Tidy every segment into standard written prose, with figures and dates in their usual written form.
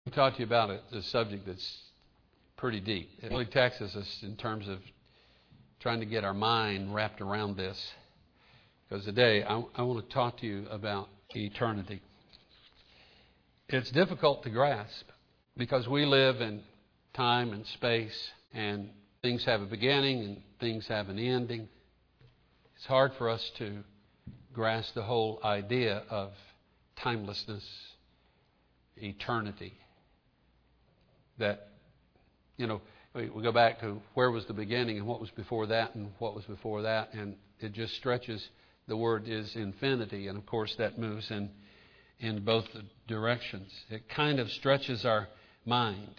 I'll talk to you about a subject that's pretty deep. It really taxes us in terms of trying to get our mind wrapped around this. Because today I want to talk to you about eternity. It's difficult to grasp because we live in time and space, and things have a beginning and things have an ending. It's hard for us to grasp the whole idea of timelessness, eternity. That, we go back to where was the beginning and what was before that and what was before that, and it just stretches. The word is infinity, and of course that moves in both directions. It kind of stretches our mind.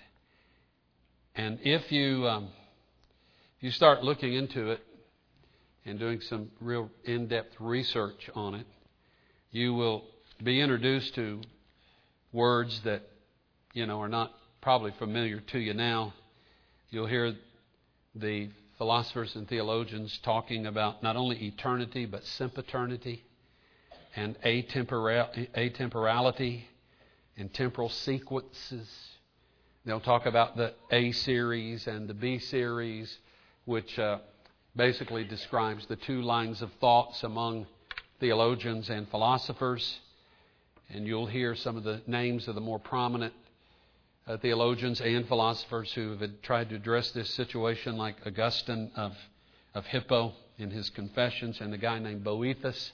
And if you start looking into it and doing some real in-depth research on it, you will be introduced to words that are not probably familiar to you now. You'll hear the philosophers and theologians talking about not only eternity but sempiternity and atemporality and temporal sequences. They'll talk about the A series and the B series, which basically describes the two lines of thoughts among theologians and philosophers. And you'll hear some of the names of the more prominent theologians and philosophers who have tried to address this situation, like Augustine of Hippo in his Confessions, and a guy named Boethius,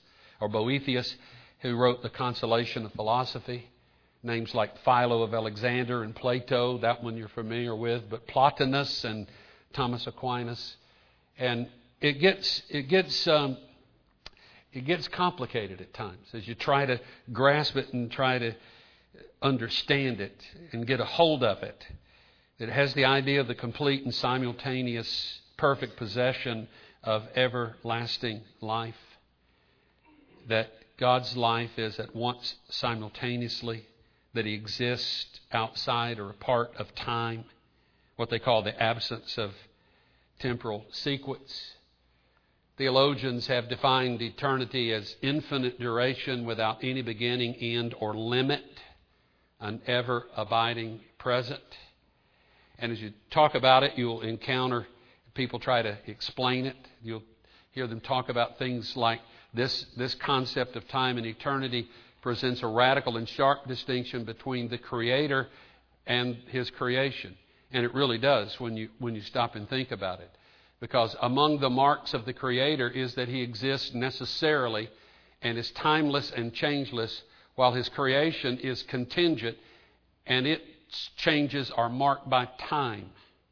who wrote The Consolation of Philosophy. Names like Philo of Alexander and Plato, that one you're familiar with, but Plotinus and Thomas Aquinas. And it gets complicated at times as you try to grasp it and try to understand it and get a hold of it. It has the idea of the complete and simultaneous perfect possession of everlasting life. That God's life is at once simultaneously, that He exists outside or a part of time, what they call the absence of temporal sequence. Theologians have defined eternity as infinite duration without any beginning, end, or limit, an ever-abiding present. And as you talk about it, you'll encounter people try to explain it. You'll hear them talk about things like this concept of time and eternity presents a radical and sharp distinction between the Creator and His creation. And it really does when you stop and think about it. Because among the marks of the Creator is that He exists necessarily and is timeless and changeless, while His creation is contingent and its changes are marked by time.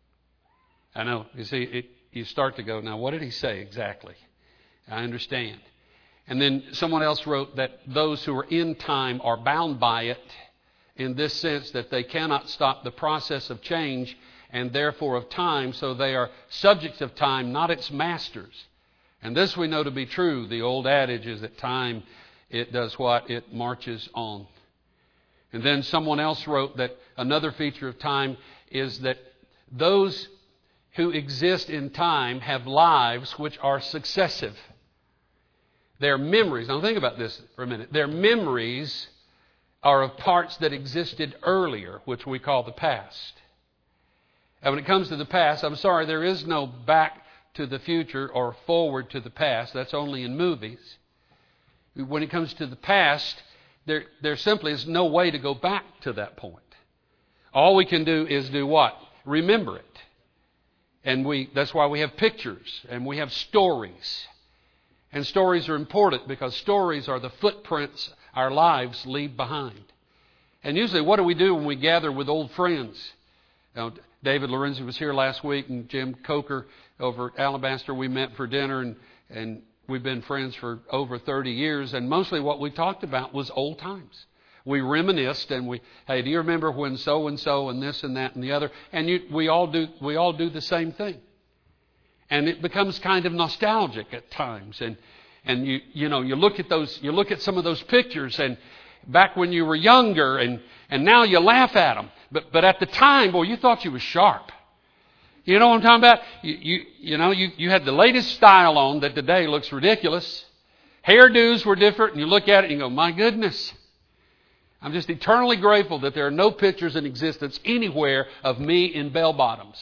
I know, you see, you start to go, now what did He say exactly? I understand. And then someone else wrote that those who are in time are bound by it in this sense that they cannot stop the process of change and therefore of time, so they are subjects of time, not its masters. And this we know to be true. The old adage is that time, it does what? It marches on. And then someone else wrote that another feature of time is that those who exist in time have lives which are successive. Their memories, now think about this for a minute, their memories are of parts that existed earlier, which we call the past. And when it comes to the past, I'm sorry, there is no back to the future or forward to the past. That's only in movies. When it comes to the past, there simply is no way to go back to that point. All we can do is do what? Remember it. And that's why we have pictures and we have stories. And stories are important because stories are the footprints our lives leave behind. And usually what do we do when we gather with old friends? David Lorenzi was here last week, and Jim Coker over at Alabaster. We met for dinner, and we've been friends for over 30 years. And mostly what we talked about was old times. We reminisced, and hey, do you remember when so and so and this and that and the other? And we all do the same thing. And it becomes kind of nostalgic at times. And you look at some of those pictures, and back when you were younger, and now you laugh at them. But at the time, boy, you thought you was sharp. You know what I'm talking about? You had the latest style on that today looks ridiculous. Hairdos were different, and you look at it and you go, my goodness. I'm just eternally grateful that there are no pictures in existence anywhere of me in bell bottoms.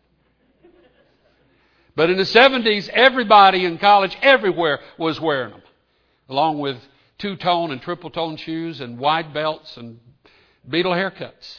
But in the 70s, everybody in college everywhere was wearing them, along with two-tone and triple-tone shoes and wide belts and Beatle haircuts.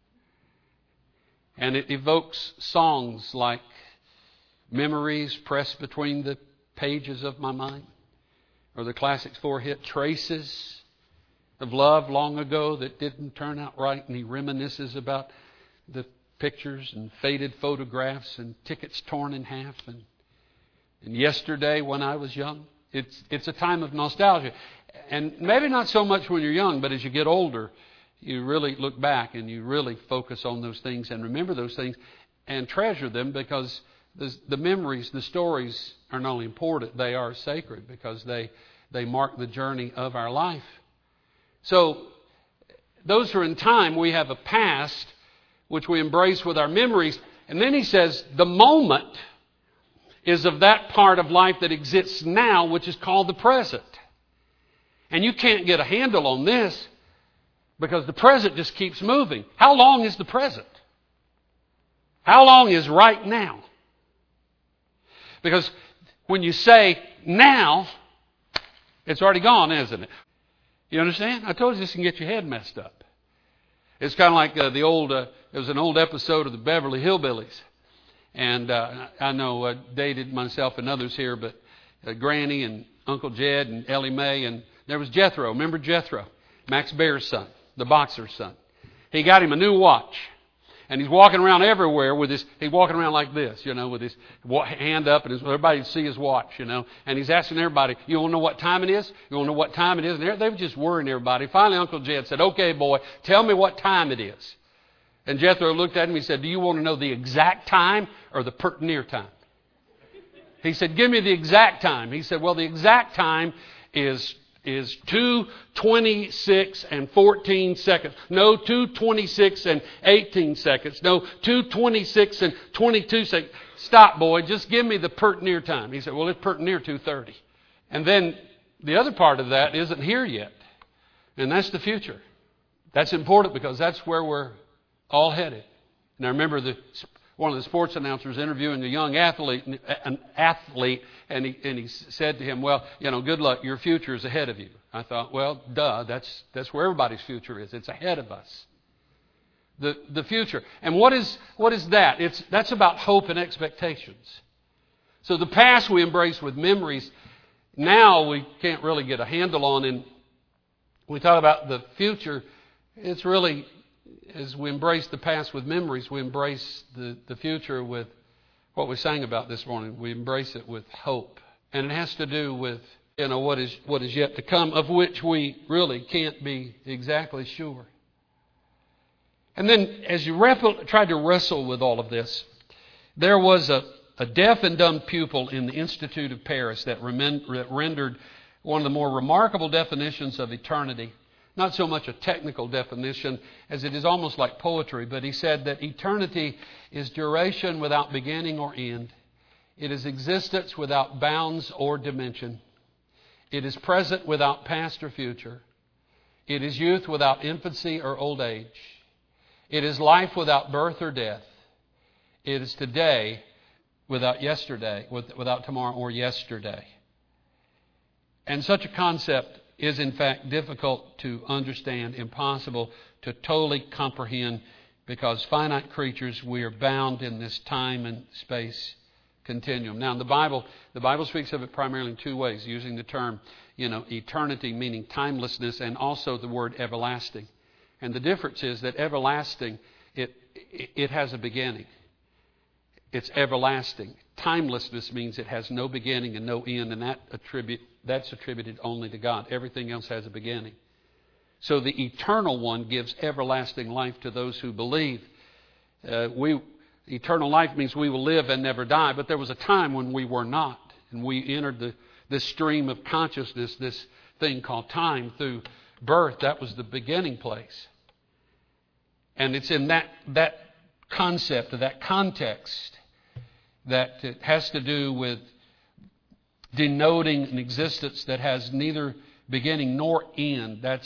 And it evokes songs like Memories Pressed Between the Pages of My Mind, or the Classics 4 hit Traces of Love Long Ago That Didn't Turn Out Right, and he reminisces about the pictures and faded photographs and tickets torn in half and Yesterday When I Was Young. It's a time of nostalgia. And maybe not so much when you're young, but as you get older, you really look back and you really focus on those things and remember those things and treasure them, because the memories, the stories are not only important, they are sacred because they mark the journey of our life. So those are in time. We have a past which we embrace with our memories. And then he says the moment is of that part of life that exists now, which is called the present. And you can't get a handle on this because the present just keeps moving. How long is the present? How long is right now? Because when you say now, it's already gone, isn't it? You understand? I told you this can get your head messed up. It's kind of like there was an old episode of the Beverly Hillbillies. And I know dated myself and others here, but Granny and Uncle Jed and Ellie Mae, and there was Jethro. Remember Jethro? Max Baer's son, the boxer's son. He got him a new watch. And he's walking around everywhere he's walking around like this, with his hand up, and everybody can see his watch, And he's asking everybody, you want to know what time it is? You want to know what time it is? And they were just worrying everybody. Finally, Uncle Jed said, okay, boy, tell me what time it is. And Jethro looked at him and he said, do you want to know the exact time or the pert near time? He said, give me the exact time. He said, well, the exact time is 2:26 and 14 seconds. No, 2:26 and 18 seconds. No, 2:26 and 22 seconds. Stop, boy. Just give me the pert near time. He said, well, it's pert near 2:30. And then the other part of that isn't here yet. And that's the future. That's important because that's where we're all headed. And I remember one of the sports announcers interviewing a young athlete, and he said to him, well, good luck. Your future is ahead of you. I thought, well, duh, that's where everybody's future is. It's ahead of us. The future. And what is that? That's about hope and expectations. So the past we embrace with memories. Now we can't really get a handle on. And we talk about the future. It's really, as we embrace the past with memories, we embrace the future with what we sang about this morning. We embrace it with hope. And it has to do with what is yet to come, of which we really can't be exactly sure. And then as you tried to wrestle with all of this, there was a deaf and dumb pupil in the Institute of Paris that rendered one of the more remarkable definitions of eternity. Not so much a technical definition as it is almost like poetry, but he said that eternity is duration without beginning or end. It is existence without bounds or dimension. It is present without past or future. It is youth without infancy or old age. It is life without birth or death. It is today without yesterday, without tomorrow or yesterday. And such a concept is in fact difficult to understand, impossible to totally comprehend, because finite creatures, we are bound in this time and space continuum. Now, in the Bible speaks of it primarily in two ways, using the term, eternity, meaning timelessness, and also the word everlasting. And the difference is that everlasting, it has a beginning. It's everlasting. Timelessness means it has no beginning and no end, and that's attributed only to God. Everything else has a beginning. So the eternal one gives everlasting life to those who believe. Eternal life means we will live and never die, but there was a time when we were not, and we entered this stream of consciousness, this thing called time, through birth. That was the beginning place. And it's in that concept, of that context, that it has to do with denoting an existence that has neither beginning nor end. That's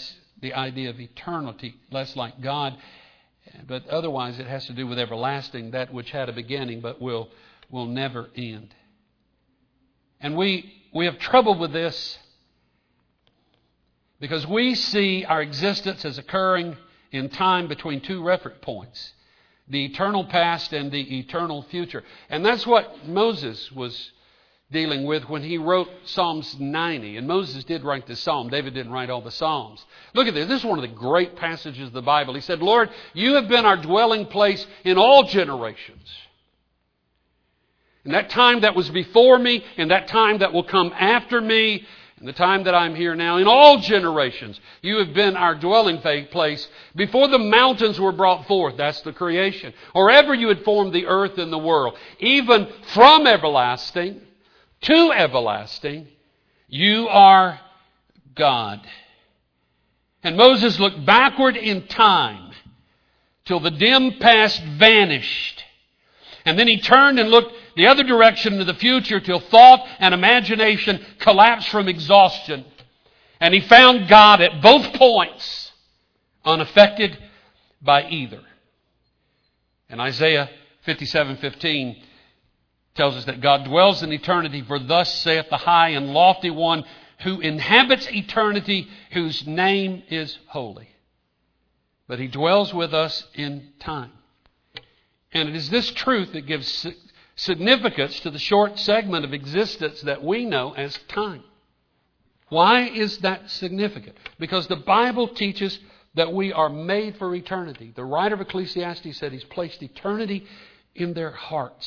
the idea of eternity, less like God. But otherwise it has to do with everlasting, that which had a beginning but will never end. And we have trouble with this because we see our existence as occurring in time between two reference points, the eternal past and the eternal future. And that's what Moses was dealing with when he wrote Psalms 90. And Moses did write the psalm. David didn't write all the psalms. Look at this. This is one of the great passages of the Bible. He said, Lord, you have been our dwelling place in all generations. In that time that was before me, and that time that will come after me, and the time that I'm here now, in all generations, you have been our dwelling place. Before the mountains were brought forth, that's the creation, or ever you had formed the earth and the world, even from everlasting to everlasting, you are God. And Moses looked backward in time till the dim past vanished. And then he turned and looked the other direction into the future till thought and imagination collapsed from exhaustion. And he found God at both points, unaffected by either. And Isaiah 57:15 tells us that God dwells in eternity, for thus saith the high and lofty one who inhabits eternity, whose name is holy. But he dwells with us in time. And it is this truth that gives significance to the short segment of existence that we know as time. Why is that significant? Because the Bible teaches that we are made for eternity. The writer of Ecclesiastes said He's placed eternity in their hearts.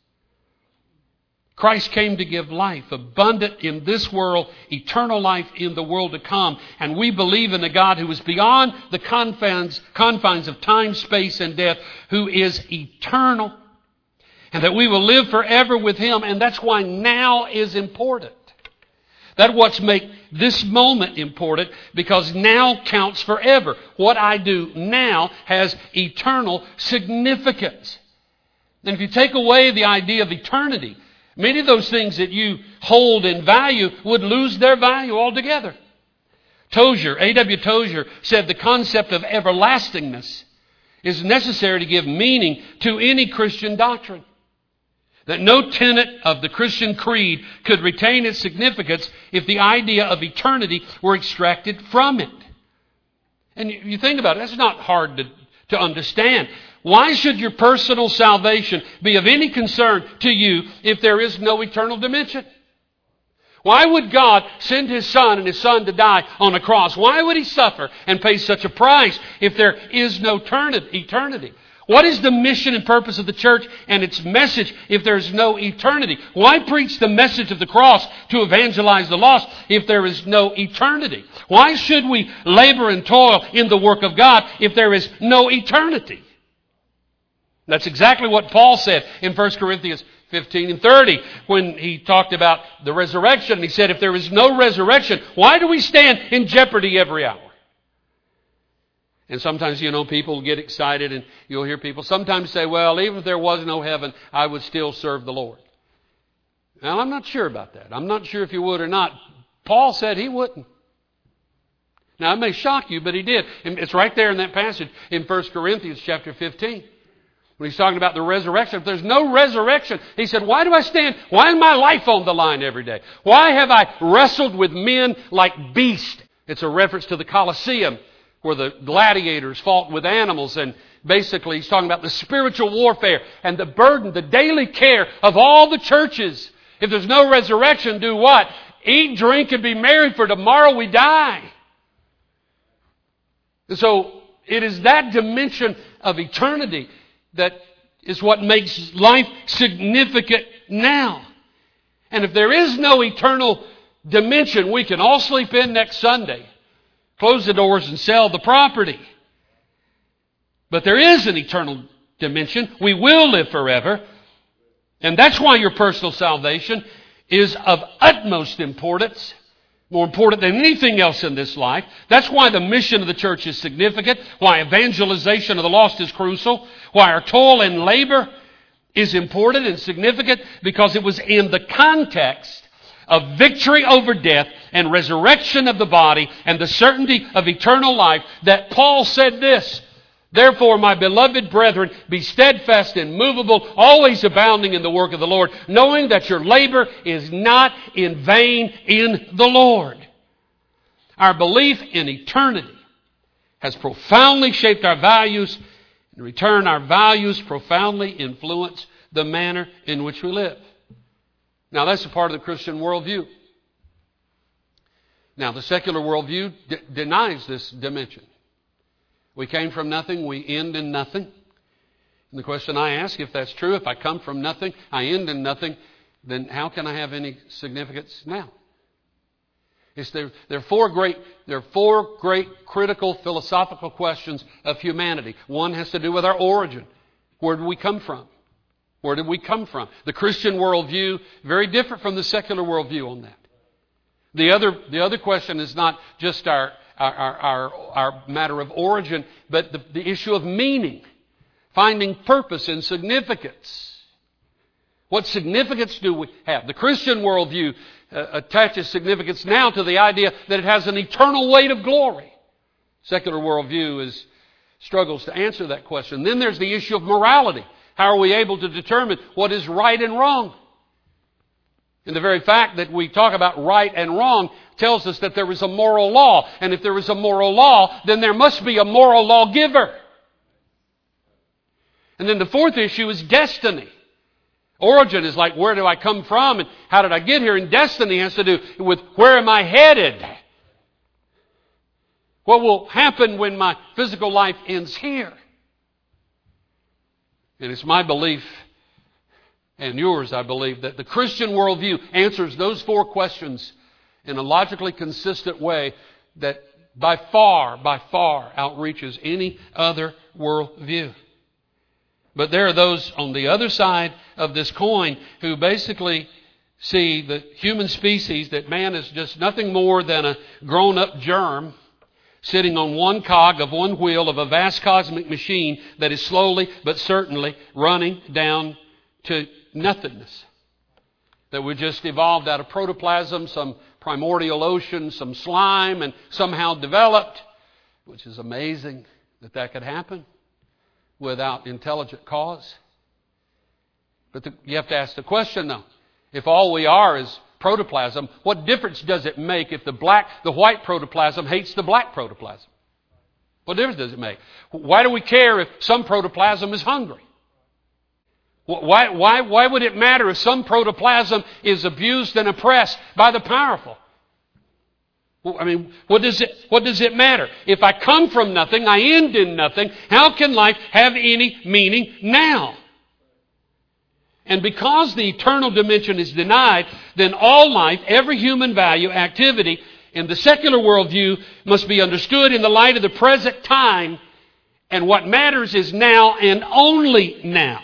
Christ came to give life, abundant in this world, eternal life in the world to come. And we believe in a God who is beyond the confines of time, space, and death, who is eternal, and that we will live forever with Him. And that's why now is important. That's what's make this moment important, because now counts forever. What I do now has eternal significance. And if you take away the idea of eternity, many of those things that you hold in value would lose their value altogether. Tozer, A.W. Tozer, said the concept of everlastingness is necessary to give meaning to any Christian doctrine. That no tenet of the Christian creed could retain its significance if the idea of eternity were extracted from it. And you think about it, that's not hard to understand. Why should your personal salvation be of any concern to you if there is no eternal dimension? Why would God send His Son and His Son to die on a cross? Why would He suffer and pay such a price if there is no eternity? What is the mission and purpose of the church and its message if there's no eternity? Why preach the message of the cross to evangelize the lost if there is no eternity? Why should we labor and toil in the work of God if there is no eternity? That's exactly what Paul said in 1 Corinthians 15 and 30 when he talked about the resurrection. He said, if there is no resurrection, why do we stand in jeopardy every hour? And sometimes, people get excited and you'll hear people sometimes say, well, even if there was no heaven, I would still serve the Lord. Now, I'm not sure about that. I'm not sure if you would or not. Paul said he wouldn't. Now, it may shock you, but he did. And it's right there in that passage in 1 Corinthians chapter 15. When he's talking about the resurrection. If there's no resurrection, he said, why do I stand? Why is my life on the line every day? Why have I wrestled with men like beasts? It's a reference to the Colosseum, where the gladiators fought with animals, and basically he's talking about the spiritual warfare and the burden, the daily care of all the churches. If there's no resurrection, do what? Eat, drink, and be merry, for tomorrow we die. And so it is that dimension of eternity that is what makes life significant now. And if there is no eternal dimension, we can all sleep in next Sunday, close the doors and sell the property. But there is an eternal dimension. We will live forever. And that's why your personal salvation is of utmost importance, more important than anything else in this life. That's why the mission of the church is significant, why evangelization of the lost is crucial, why our toil and labor is important and significant, because it was in the context of victory over death and resurrection of the body and the certainty of eternal life that Paul said this, "Therefore, my beloved brethren, be steadfast, immovable, always abounding in the work of the Lord, knowing that your labor is not in vain in the Lord." Our belief in eternity has profoundly shaped our values. In return, our values profoundly influence the manner in which we live. Now, that's a part of the Christian worldview. Now, the secular worldview denies this dimension. We came from nothing, we end in nothing. And the question I ask, if that's true, if I come from nothing, I end in nothing, then how can I have any significance now? There are four great critical philosophical questions of humanity. One has to do with our origin. Where did we come from? Where did we come from? The Christian worldview, very different from the secular worldview on that. The other question is not just our matter of origin, but the issue of meaning, finding purpose and significance. What significance do we have? The Christian worldview attaches significance now to the idea that it has an eternal weight of glory. Secular worldview struggles to answer that question. Then there's the issue of morality. How are we able to determine what is right and wrong? And the very fact that we talk about right and wrong tells us that there is a moral law. And if there is a moral law, then there must be a moral lawgiver. And then the fourth issue is destiny. Origin is like, where do I come from and how did I get here? And destiny has to do with, where am I headed? What will happen when my physical life ends here? And it's my belief, and yours, I believe, that the Christian worldview answers those four questions in a logically consistent way that by far outreaches any other worldview. But there are those on the other side of this coin who basically see the human species, that man is just nothing more than a grown-up germ sitting on one cog of one wheel of a vast cosmic machine that is slowly but certainly running down to nothingness. That we just evolved out of protoplasm, some primordial ocean, some slime, and somehow developed, which is amazing that could happen without intelligent cause. But you have to ask the question, though. If all we are is protoplasm, what difference does it make if the white protoplasm hates the black protoplasm? What difference does it make? Why do we care if some protoplasm is hungry? Why would it matter if some protoplasm is abused and oppressed by the powerful? I mean, what does it matter? If I come from nothing, I end in nothing, how can life have any meaning now? And because the eternal dimension is denied, then all life, every human value, activity, in the secular worldview must be understood in the light of the present time, and what matters is now and only now.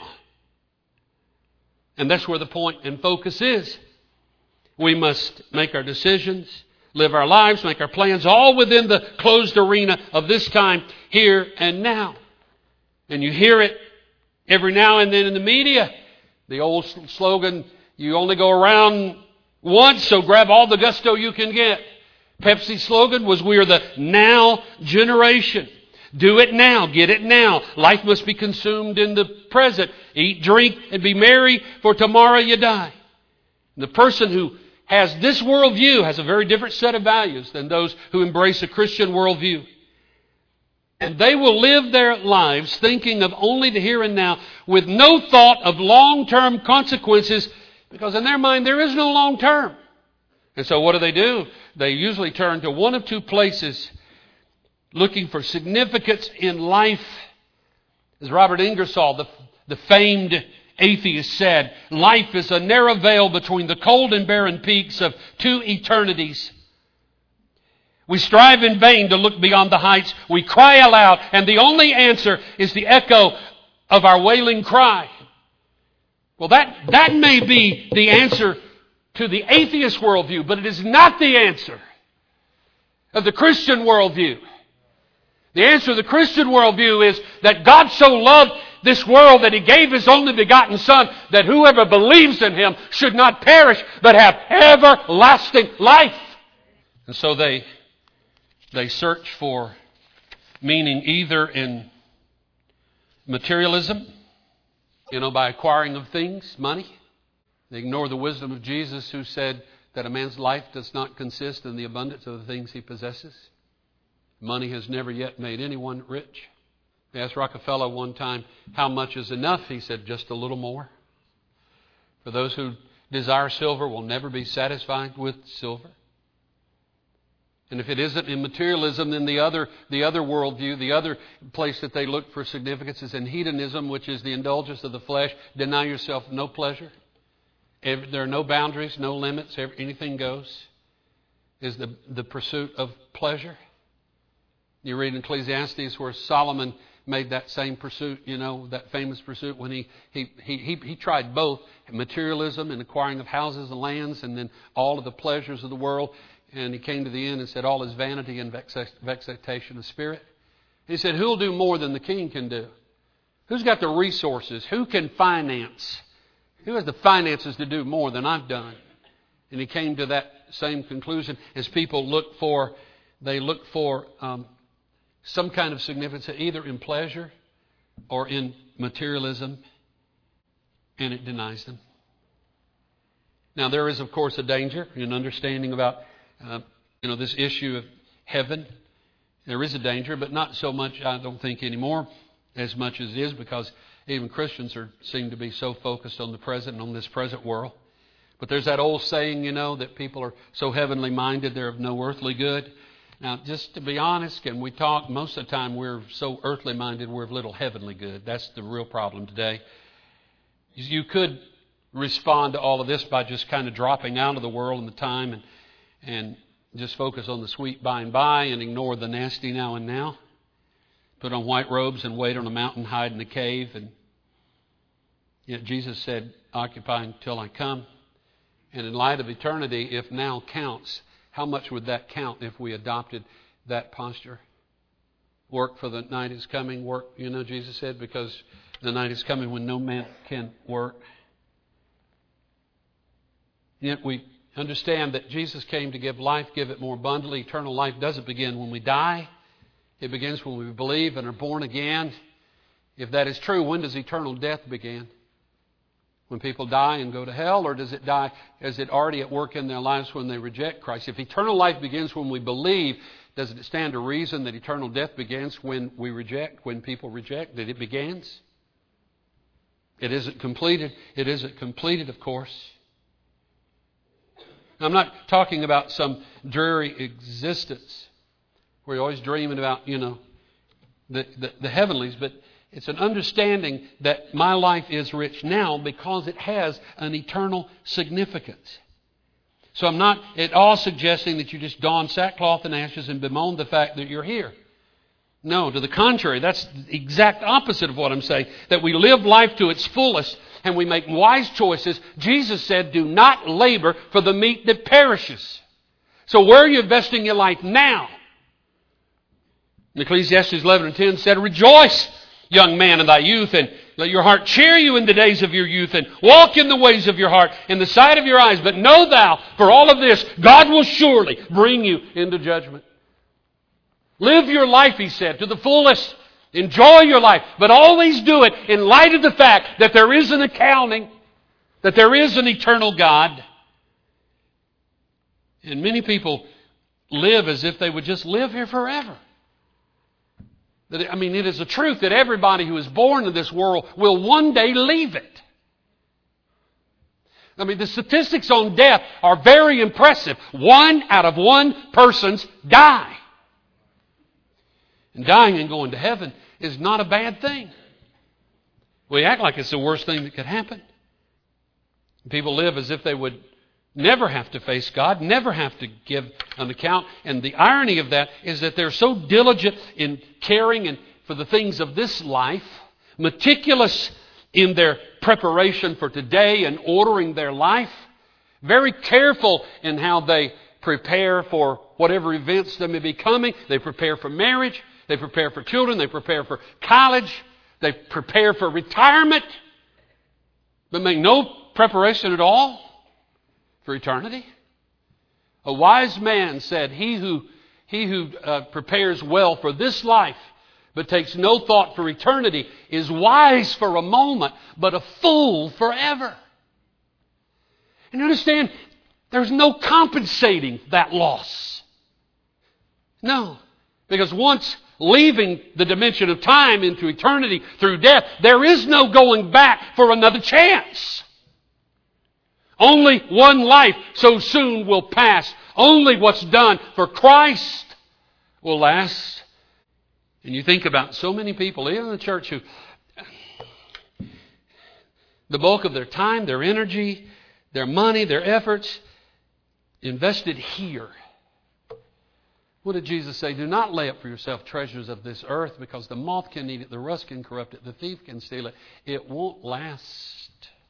And that's where the point and focus is. We must make our decisions, live our lives, make our plans, all within the closed arena of this time, here and now. And you hear it every now and then in the media. The old slogan, you only go around once, so grab all the gusto you can get. Pepsi's slogan was, we're the now generation. Do it now. Get it now. Life must be consumed in the present. Eat, drink, and be merry, for tomorrow you die. The person who has this worldview has a very different set of values than those who embrace a Christian worldview. And they will live their lives thinking of only the here and now with no thought of long-term consequences, because in their mind there is no long term. And so what do? They usually turn to one of two places looking for significance in life. As Robert Ingersoll, the famed atheist, said, life is a narrow veil between the cold and barren peaks of two eternities. We strive in vain to look beyond the heights. We cry aloud, and the only answer is the echo of our wailing cry. Well, that may be the answer to the atheist worldview, but it is not the answer of the Christian worldview. The answer of the Christian worldview is that God so loved this world that He gave His only begotten Son, that whoever believes in Him should not perish, but have everlasting life. And so they search for meaning either in materialism, by acquiring of things, money. They ignore the wisdom of Jesus, who said that a man's life does not consist in the abundance of the things he possesses. Money has never yet made anyone rich. They asked Rockefeller one time, how much is enough? He said, just a little more. For those who desire silver will never be satisfied with silver. And if it isn't in materialism, then the other worldview, the other place that they look for significance is in hedonism, which is the indulgence of the flesh. Deny yourself no pleasure. There are no boundaries, no limits. Anything goes. Is the pursuit of pleasure. You read in Ecclesiastes where Solomon made that same pursuit, that famous pursuit when he tried both materialism and acquiring of houses and lands, and then all of the pleasures of the world. And he came to the end and said, all is vanity and vexation of spirit. He said, who'll do more than the king can do? Who's got the resources? Who can finance? Who has the finances to do more than I've done? And he came to that same conclusion as people look for some kind of significance either in pleasure or in materialism, and it denies them. Now, there is, of course, a danger in understanding about this issue of heaven. There is a danger, but not so much, I don't think, anymore, as much as it is, because even Christians seem to be so focused on the present and on this present world. But there's that old saying, that people are so heavenly minded, they're of no earthly good. Now, just to be honest, and we talk, most of the time we're so earthly minded, we're of little heavenly good. That's the real problem today. You could respond to all of this by just kind of dropping out of the world and the time and just focus on the sweet by and by and ignore the nasty now and now. Put on white robes and wait on a mountain, hide in a cave. And yet Jesus said, occupy until I come. And in light of eternity, if now counts, how much would that count if we adopted that posture? Work, for the night is coming. Work, Jesus said, because the night is coming when no man can work. Yet we understand that Jesus came to give life, give it more abundantly. Eternal life doesn't begin when we die. It begins when we believe and are born again. If that is true, when does eternal death begin? When people die and go to hell, or does it die as it already at work in their lives when they reject Christ? If eternal life begins when we believe, does it stand to reason that eternal death begins when we reject, when people reject, that it begins? It isn't completed. It isn't completed, of course. I'm not talking about some dreary existence where you're always dreaming about, the heavenlies, but it's an understanding that my life is rich now because it has an eternal significance. So I'm not at all suggesting that you just don sackcloth and ashes and bemoan the fact that you're here. No, to the contrary, that's the exact opposite of what I'm saying. That we live life to its fullest and we make wise choices. Jesus said, do not labor for the meat that perishes. So where are you investing your life now? Ecclesiastes 11:10 said, rejoice, young man, in thy youth, and let your heart cheer you in the days of your youth, and walk in the ways of your heart, in the sight of your eyes. But know thou, for all of this, God will surely bring you into judgment. Live your life, he said, to the fullest. Enjoy your life, but always do it in light of the fact that there is an accounting, that there is an eternal God. And many people live as if they would just live here forever. It is a truth that everybody who is born in this world will one day leave it. The statistics on death are very impressive. 1 out of 1 persons die. And dying and going to heaven is not a bad thing. We act like it's the worst thing that could happen. People live as if they would never have to face God, never have to give an account. And the irony of that is that they're so diligent in caring and for the things of this life, meticulous in their preparation for today and ordering their life, very careful in how they prepare for whatever events that may be coming. They prepare for marriage. They prepare for children. They prepare for college. They prepare for retirement, but make no preparation at all for eternity. A wise man said, He who prepares well for this life, but takes no thought for eternity, is wise for a moment, but a fool forever. And you understand, there's no compensating that loss. No. Because once leaving the dimension of time into eternity through death, there is no going back for another chance. Only one life so soon will pass. Only what's done for Christ will last. And you think about so many people, even in the church, who the bulk of their time, their energy, their money, their efforts invested here. What did Jesus say? Do not lay up for yourself treasures of this earth, because the moth can eat it, the rust can corrupt it, the thief can steal it. It won't last.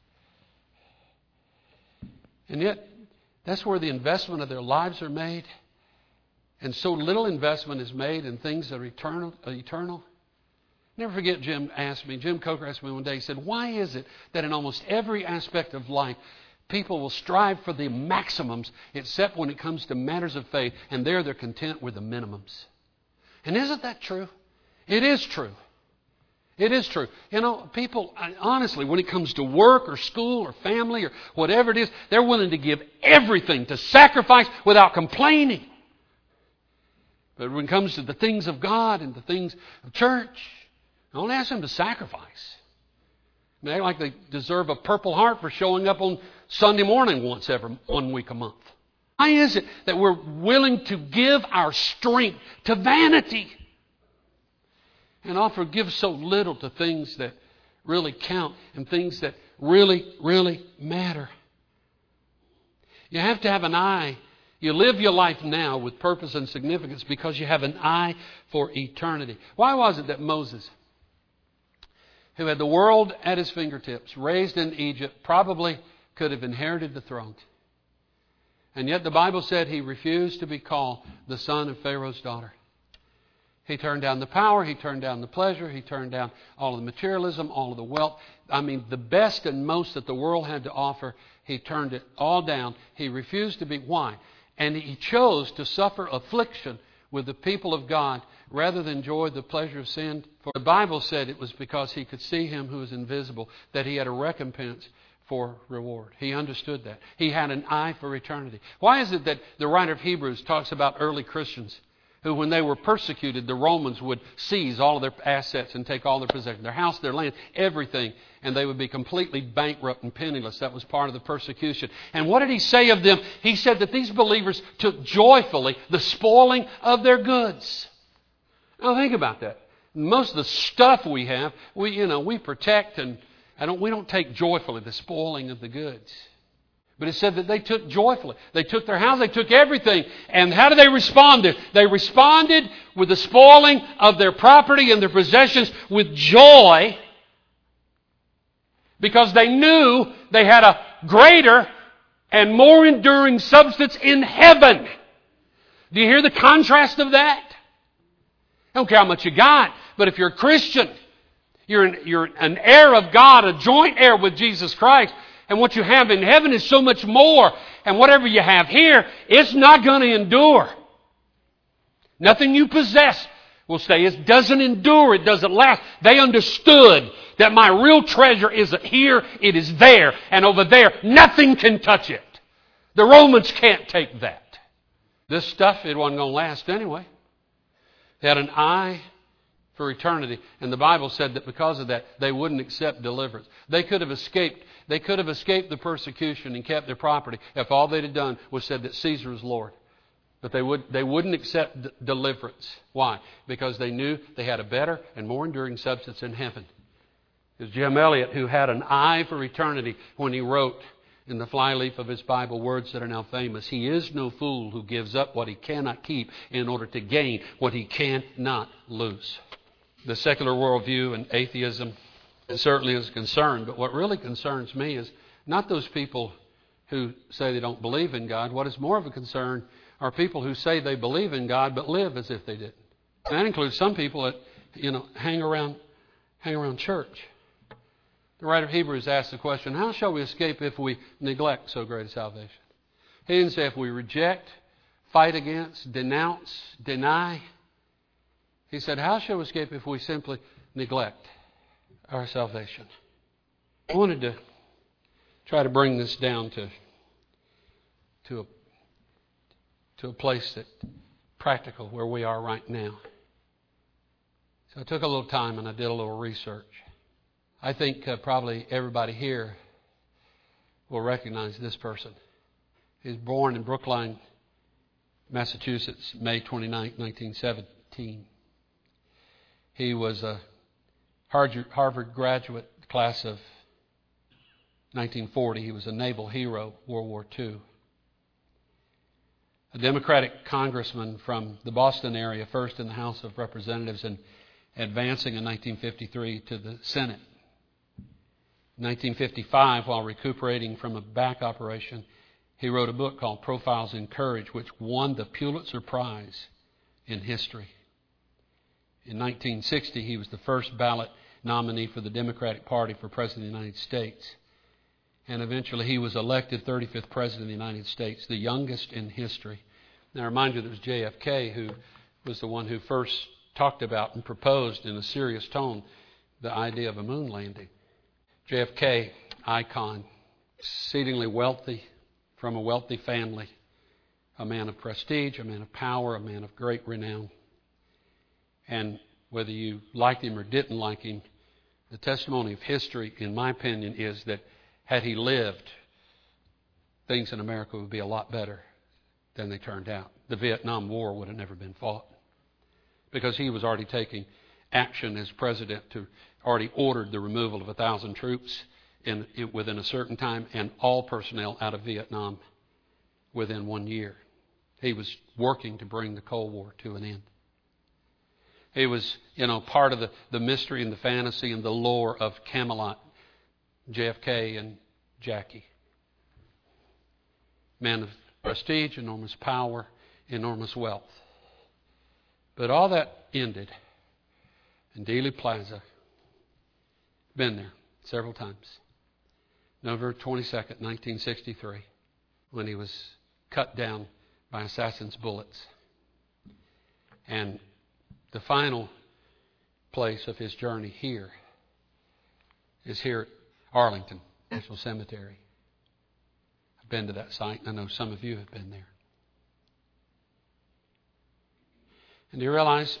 And yet, that's where the investment of their lives are made. And so little investment is made in things that are eternal. Never forget, Jim Coker asked me one day, he said, why is it that in almost every aspect of life, people will strive for the maximums, except when it comes to matters of faith, and there they're content with the minimums? And isn't that true? It is true. It is true. You know, people, honestly, when it comes to work or school or family or whatever it is, they're willing to give everything, to sacrifice without complaining. But when it comes to the things of God and the things of church, don't ask them to sacrifice. They act like they deserve a Purple Heart for showing up on Sunday morning once every 1 week a month. Why is it that we're willing to give our strength to vanity and give so little to things that really count and things that really, really matter? You have to have an eye. You live your life now with purpose and significance because you have an eye for eternity. Why was it that Moses, who had the world at his fingertips, raised in Egypt, probably could have inherited the throne? And yet the Bible said he refused to be called the son of Pharaoh's daughter. He turned down the power, he turned down the pleasure, he turned down all of the materialism, all of the wealth. I mean, the best and most that the world had to offer, he turned it all down. He refused to be. Why? And he chose to suffer affliction with the people of God rather than enjoy the pleasure of sin. For the Bible said it was because he could see him who is invisible, that he had a recompense for reward. He understood that. He had an eye for eternity. Why is it that the writer of Hebrews talks about early Christians who, when they were persecuted, the Romans would seize all of their assets and take all their possessions, their house, their land, everything, and they would be completely bankrupt and penniless. That was part of the persecution. And what did he say of them? He said that these believers took joyfully the spoiling of their goods. Now think about that. Most of the stuff we have, we protect, and we don't take joyfully the spoiling of the goods. But it said that they took joyfully. They took their house, they took everything. And how did they respond? They responded with the spoiling of their property and their possessions with joy, because they knew they had a greater and more enduring substance in heaven. Do you hear the contrast of that? I don't care how much you got, but if you're a Christian, you're an heir of God, a joint heir with Jesus Christ. And what you have in heaven is so much more. And whatever you have here, it's not going to endure. Nothing you possess will stay. It doesn't endure. It doesn't last. They understood that my real treasure isn't here. It is there. And over there, nothing can touch it. The Romans can't take that. This stuff, it wasn't going to last anyway. They had an eye for eternity. And the Bible said that because of that, they wouldn't accept deliverance. They could have escaped the persecution and kept their property if all they'd have done was said that Caesar is Lord. But they wouldn't accept deliverance. Why? Because they knew they had a better and more enduring substance in heaven. It was Jim Elliot who had an eye for eternity when he wrote in the flyleaf of his Bible words that are now famous. He is no fool who gives up what he cannot keep in order to gain what he cannot lose. The secular worldview and atheism certainly is a concern, but what really concerns me is not those people who say they don't believe in God. What is more of a concern are people who say they believe in God but live as if they didn't. And that includes some people that hang around hang around church. The writer of Hebrews asked the question, how shall we escape if we neglect so great a salvation? He didn't say if we reject, fight against, denounce, deny. He said, how shall we escape if we simply neglect our salvation? I wanted to try to bring this down to a place that practical where we are right now. So I took a little time and I did a little research. I think probably everybody here will recognize this person. He was born in Brookline, Massachusetts, May 29, 1917. He was a Harvard graduate, class of 1940. He was a naval hero, World War II. A Democratic congressman from the Boston area, first in the House of Representatives and advancing in 1953 to the Senate. In 1955, while recuperating from a back operation, he wrote a book called Profiles in Courage, which won the Pulitzer Prize in history. In 1960, he was the first ballot nominee for the Democratic Party for President of the United States. And eventually he was elected 35th President of the United States, the youngest in history. Now I remind you there was JFK, who was the one who first talked about and proposed in a serious tone the idea of a moon landing. JFK, icon, exceedingly wealthy, from a wealthy family, a man of prestige, a man of power, a man of great renown. And whether you liked him or didn't like him, the testimony of history, in my opinion, is that had he lived, things in America would be a lot better than they turned out. The Vietnam War would have never been fought because he was already taking action as president to already ordered the removal of 1,000 troops within a certain time and all personnel out of Vietnam within 1 year. He was working to bring the Cold War to an end. He was, part of the mystery and the fantasy and the lore of Camelot, JFK and Jackie. Man of prestige, enormous power, enormous wealth. But all that ended in Dealey Plaza. Been there several times. November 22nd, 1963, when he was cut down by assassins' bullets. And the final place of his journey here is here at Arlington National Cemetery. I've been to that site, and I know some of you have been there. And do you realize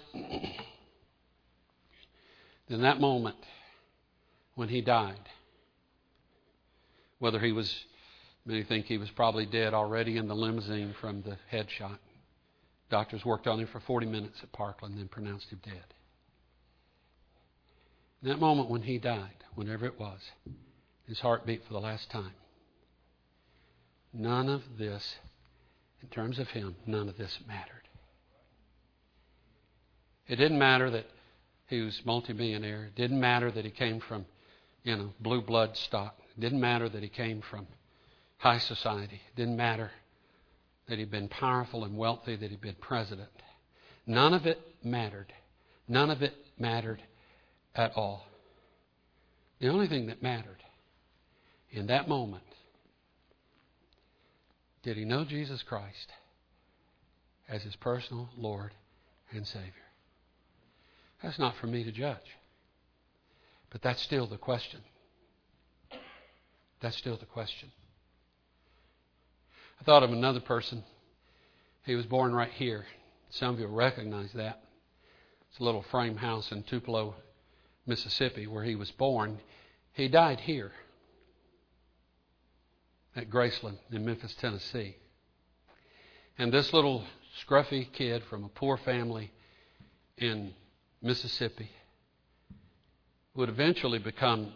in that moment when he died, whether he was, many think he was probably dead already in the limousine from the headshot. Doctors worked on him for 40 minutes at Parkland and then pronounced him dead. In that moment when he died, whenever it was, his heart beat for the last time. None of this, in terms of him, none of this mattered. It didn't matter that he was multimillionaire. It didn't matter that he came from, blue blood stock. It didn't matter that he came from high society. It didn't matter that he'd been powerful and wealthy, that he'd been president. None of it mattered. None of it mattered at all. The only thing that mattered in that moment, did he know Jesus Christ as his personal Lord and Savior? That's not for me to judge. But that's still the question. That's still the question. I thought of another person. He was born right here. Some of you will recognize that. It's a little frame house in Tupelo, Mississippi, where he was born. He died here at Graceland in Memphis, Tennessee. And this little scruffy kid from a poor family in Mississippi would eventually become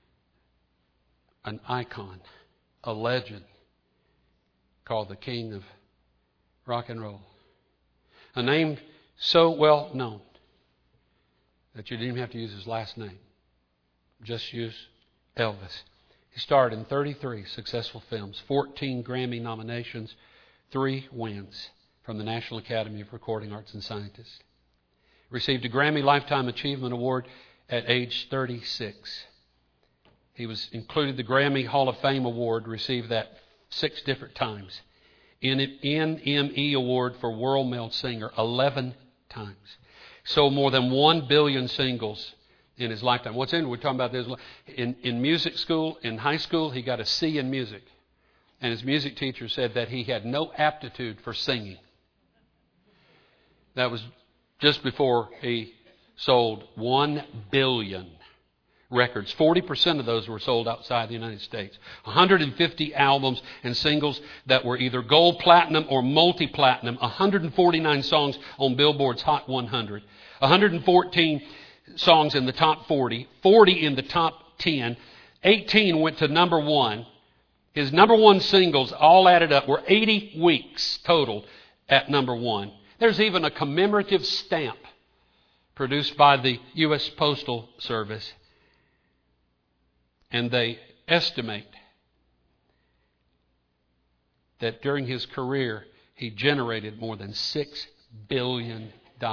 an icon, a legend, called the King of Rock and Roll. A name so well known that you didn't even have to use his last name. Just use Elvis. He starred in 33 successful films, 14 Grammy nominations, 3 wins from the National Academy of Recording Arts and Sciences. Received a Grammy Lifetime Achievement Award at age 36. He was included the Grammy Hall of Fame Award, received that 6 different times. NME Award for World Male Singer 11 times. Sold more than 1 billion singles in his lifetime. What's in? We're talking about this. In music school, in high school, he got a C in music. And his music teacher said that he had no aptitude for singing. That was just before he sold 1 billion records. 40% of those were sold outside the United States. 150 albums and singles that were either gold, platinum, or multi-platinum. 149 songs on Billboard's Hot 100. 114 songs in the top 40. 40 in the top 10. 18 went to number 1. His number 1 singles, all added up, were 80 weeks total at number 1. There's even a commemorative stamp produced by the U.S. Postal Service. And they estimate that during his career, he generated more than $6 billion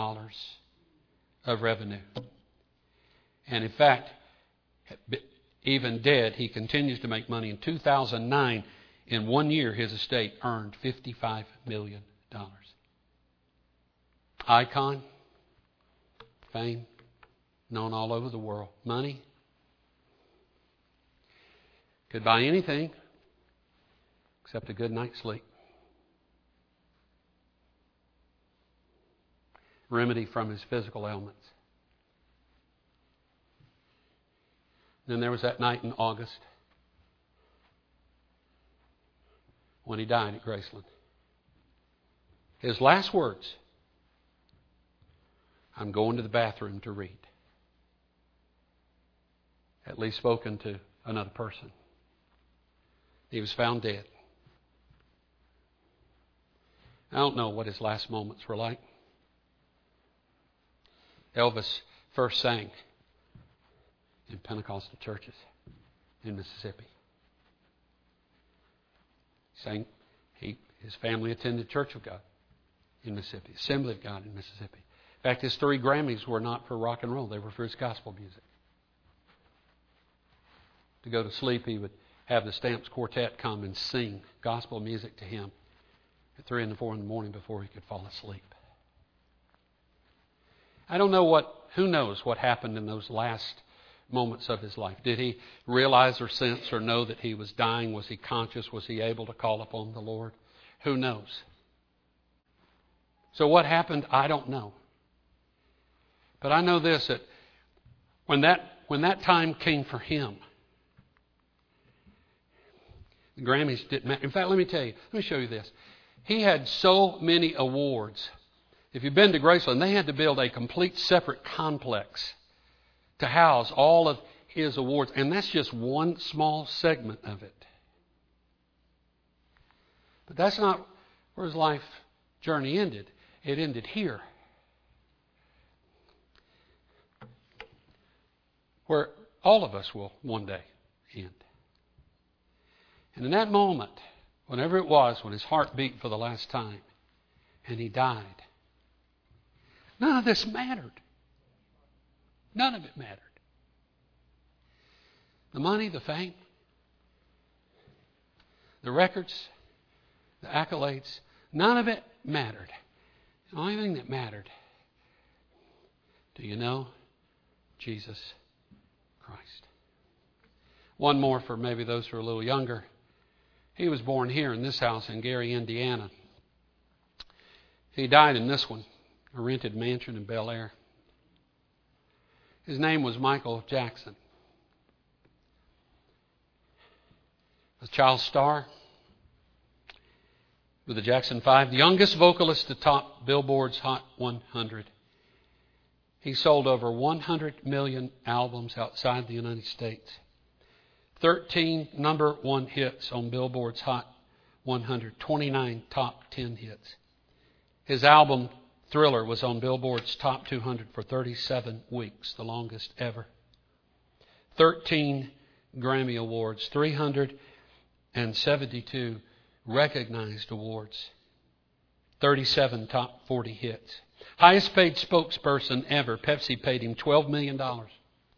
of revenue. And in fact, even dead, he continues to make money. In 2009, in 1 year, his estate earned $55 million. Icon, fame, known all over the world. Money. Could buy anything except a good night's sleep. Remedy from his physical ailments. Then there was that night in August when he died at Graceland. His last words, "I'm going to the bathroom to read." At least spoken to another person. He was found dead. I don't know what his last moments were like. Elvis first sang in Pentecostal churches in Mississippi. His family attended Church of God in Mississippi, Assembly of God in Mississippi. In fact, his 3 Grammys were not for rock and roll. They were for his gospel music. To go to sleep, he would have the Stamps Quartet come and sing gospel music to him at 3 and 4 in the morning before he could fall asleep. I don't know who knows what happened in those last moments of his life. Did he realize or sense or know that he was dying? Was he conscious? Was he able to call upon the Lord? Who knows? So what happened? I don't know. But I know this, that when that time came for him, the Grammys didn't matter. In fact, let me show you this. He had so many awards. If you've been to Graceland, they had to build a complete separate complex to house all of his awards. And that's just one small segment of it. But that's not where his life journey ended. It ended here. Where all of us will one day end. And in that moment, whenever it was, when his heart beat for the last time, and he died, none of this mattered. None of it mattered. The money, the fame, the records, the accolades, none of it mattered. The only thing that mattered, do you know Jesus Christ? One more for maybe those who are a little younger. He was born here in this house in Gary, Indiana. He died in this one, a rented mansion in Bel Air. His name was Michael Jackson. A child star with the Jackson 5, the youngest vocalist to top Billboard's Hot 100. He sold over 100 million albums outside the United States. 13 number 1 hits on Billboard's Hot 100. 29 top 10 hits. His album, Thriller, was on Billboard's Top 200 for 37 weeks, the longest ever. 13 Grammy Awards, 372 recognized awards, 37 top 40 hits. Highest paid spokesperson ever. Pepsi paid him $12 million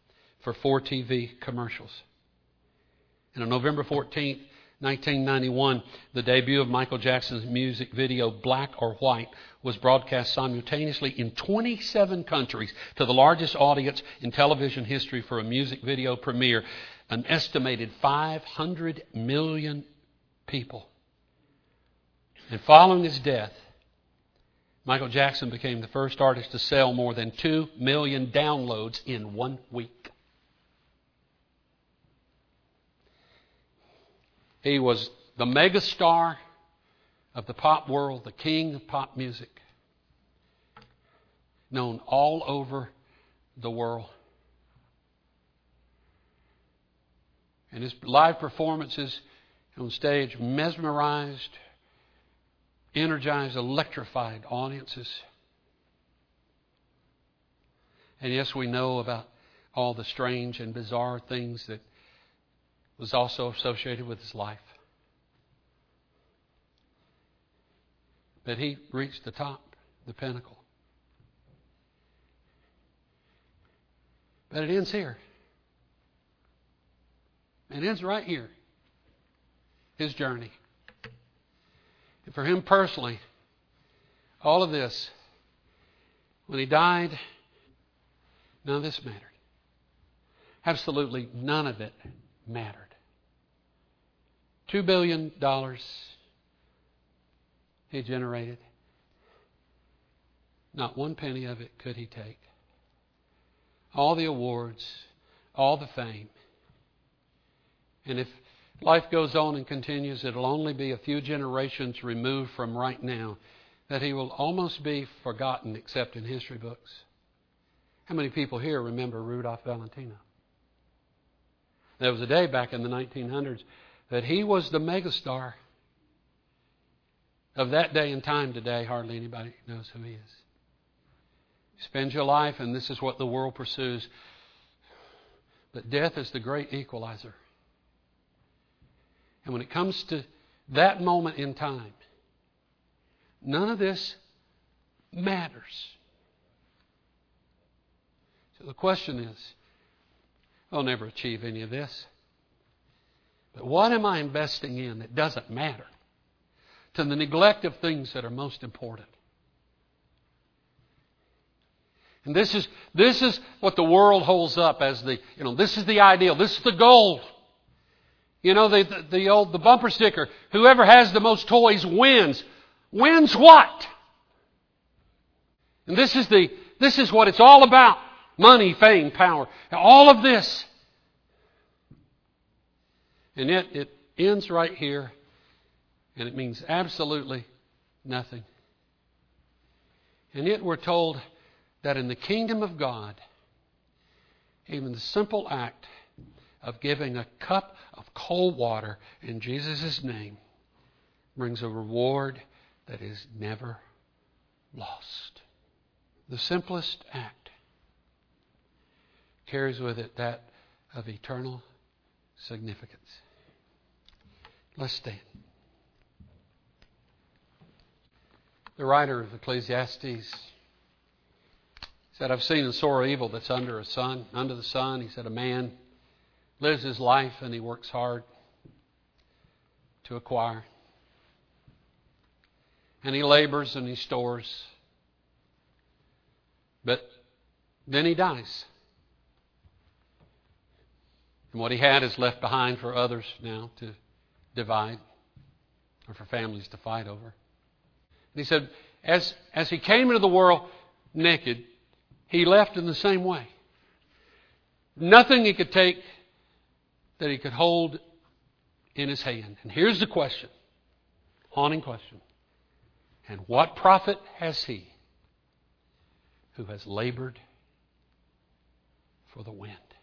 for 4 TV commercials. And on November 14th, 1991, the debut of Michael Jackson's music video, Black or White, was broadcast simultaneously in 27 countries to the largest audience in television history for a music video premiere. An estimated 500 million people. And following his death, Michael Jackson became the first artist to sell more than 2 million downloads in 1 week. He was the megastar of the pop world, the king of pop music, known all over the world. And his live performances on stage mesmerized, energized, electrified audiences. And yes, we know about all the strange and bizarre things that was also associated with his life. But he reached the top, the pinnacle. But it ends here. It ends right here. His journey. And for him personally, all of this, when he died, none of this mattered. Absolutely none of it mattered. $2 billion he generated. Not one penny of it could he take. All the awards, all the fame. And if life goes on and continues, it'll only be a few generations removed from right now that he will almost be forgotten except in history books. How many people here remember Rudolph Valentino? There was a day back in the 1900s that he was the megastar of that day and time. Today, hardly anybody knows who he is. You spend your life, and this is what the world pursues. But death is the great equalizer. And when it comes to that moment in time, none of this matters. So the question is, I'll never achieve any of this. But what am I investing in that doesn't matter to the neglect of things that are most important? And this is what the world holds up as this is the ideal. This is the goal. The bumper sticker, whoever has the most toys wins. Wins what? And this is what it's all about. Money, fame, power. All of this. And yet it ends right here, and it means absolutely nothing. And yet we're told that in the kingdom of God, even the simple act of giving a cup of cold water in Jesus' name brings a reward that is never lost. The simplest act carries with it that of eternal significance. Let's stand. The writer of Ecclesiastes said, I've seen a sore evil that's under the sun. He said, a man lives his life and he works hard to acquire. And he labors and he stores. But then he dies. And what he had is left behind for others now to divide, or for families to fight over. And he said, as he came into the world naked, he left in the same way. Nothing he could take that he could hold in his hand. And here's the question, haunting question. And what profit has he who has labored for the wind?